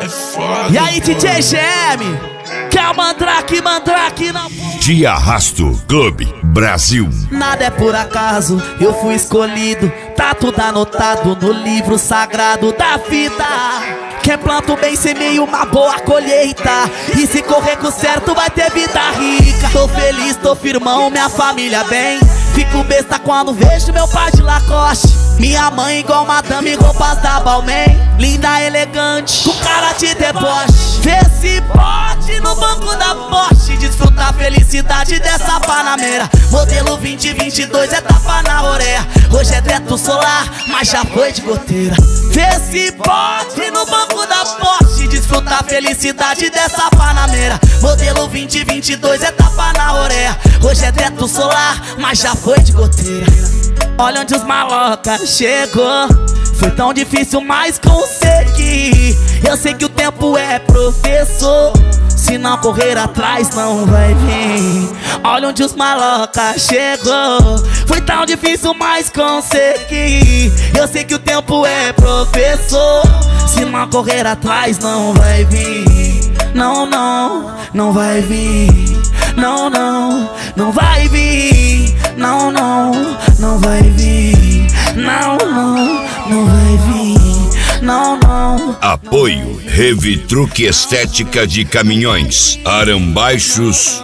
é foda. E aí, DJ GM, que é o Mandrake na De Arrasto Clube Brasil. Nada é por acaso, eu fui escolhido. Tá tudo anotado no livro sagrado da vida. Quem planta o bem semeia uma boa colheita, e se correr com o certo vai ter vida rica. Tô feliz, tô firmão, minha família bem. Fico besta quando vejo meu pai de Lacoste, minha mãe igual madame, roupas da Balmain. Linda, elegante, com cara de deboche. Vê se pode no banco da Porsche desfrutar a felicidade dessa Panameira. Modelo 2022 é tapa na orelha. Hoje é teto solar, mas já foi de goteira. Vê se pode no banco da Porsche desfrutar a felicidade dessa Panameira. Modelo 2022 é tapa na orelha. Hoje é teto solar, mas já foi de goteira. Olha onde os maloca chegou. Foi tão difícil, mas consegui. Eu sei que o tempo é professor. Se não correr atrás não vai vir. Olha onde os maloca chegou. Foi tão difícil, mas consegui. Eu sei que o tempo é professor. Se não correr atrás não vai vir. Não, não, não vai vir. Não, não, não vai vir. Não, não, não vai vir. Não, não, não vai vir. Não, não. Apoio Revitruque Estética de Caminhões, Arambaixos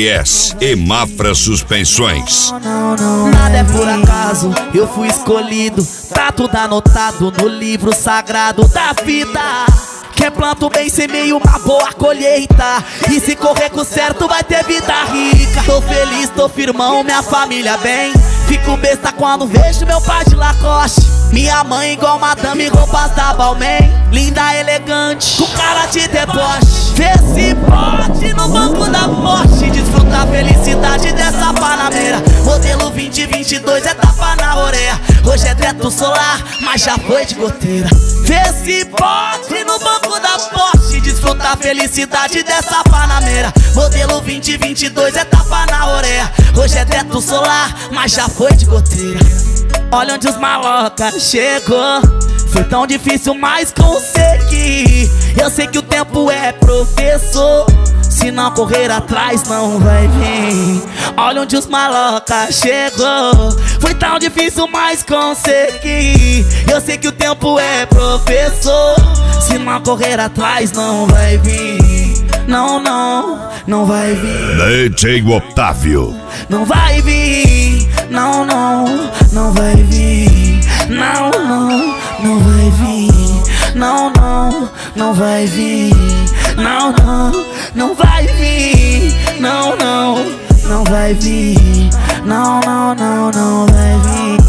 RS e Mafra Suspensões. Nada é por acaso, eu fui escolhido. Tá tudo anotado no livro sagrado da vida. Quem planta o bem semeia uma boa colheita, e se correr com o certo vai ter vida rica. Tô feliz, tô firmão, minha família bem. Fico besta quando vejo meu pai de Lacoste, minha mãe igual madame, roupas da Balmain. Linda, elegante, com cara de deboche. Vê se pode no banco da Porsche desfrutar a felicidade dessa Panameira. Modelo 2022 é tapa na orelha. Hoje é teto solar, mas já foi de goteira. Vê se pode no banco da Porsche desfrutar a felicidade dessa Panameira. Modelo 2022 é tapa na orelha. Hoje é teto solar, mas já foi de goteira. Olha onde os maloca chegou. Foi tão difícil, mas consegui. Eu sei que o tempo é professor. Se não correr atrás não vai vir. Olha onde os maloca chegou. Foi tão difícil, mas consegui. Eu sei que o tempo é professor. Se não correr atrás não vai vir. Não, não, não vai vir. DJ Otávio. Não vai vir. Não, não, não vai vir. Não, não, não vai vir. Não, não, não vai vir. Não, não, não vai vir. Não, não, não vai vir. Não, não, não, não vai vir.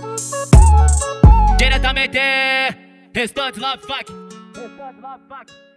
Diretamente, Restante Love Fuck.